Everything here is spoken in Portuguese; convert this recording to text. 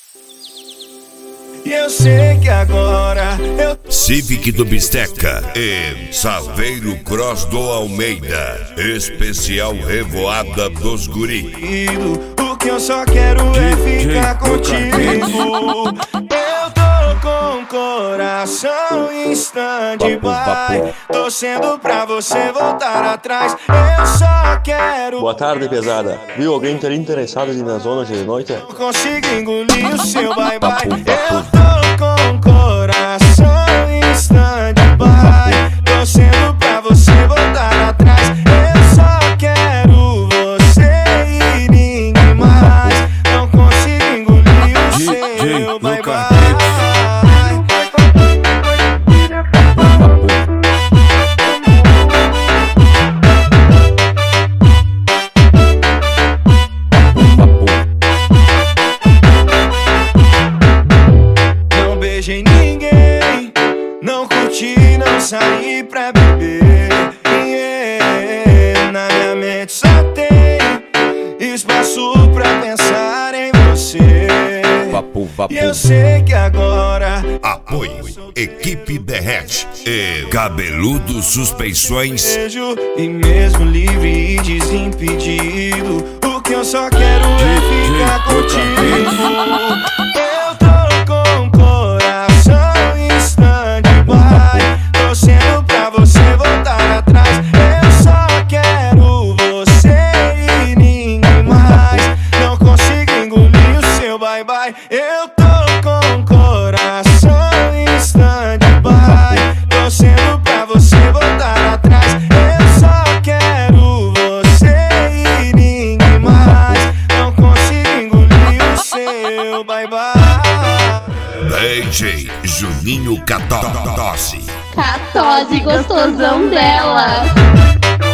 E eu sei que agora eu Civic do Bisteca e Saveiro Cross do Almeida. Especial Revoada dos Guri. o que eu só quero é ficar contigo. Eu tô com o coração em stand-by, torcendo pra você voltar atrás. Eu só quero. Boa tarde, pesada. Viu alguém ter interessado ali na zona de noite? Não consigo engolir o seu bye-bye. Eu tô com o coração em stand-by, torcendo pra você voltar atrás. Eu só quero você e ninguém mais. Não consigo engolir o seu bye-bye. Beijei ninguém, não curti, não saí pra beber. Na minha mente só tem espaço pra pensar em você. E eu sei que agora Apoio Equipe Derrete e Cabeludo Suspeições. beijo, e mesmo livre e desimpedido, o que eu só quero é ficar contigo. Eu tô com o coração em stand-by, torcendo pra você voltar atrás. Eu só quero você e ninguém mais. Não consigo engolir o seu bye-bye. Eu tô com o coração em stand-by, torcendo pra você voltar atrás. Eu só quero você e ninguém mais. Não consigo engolir o seu bye-bye. DJ Juninho Catose. Catose gostosão dela.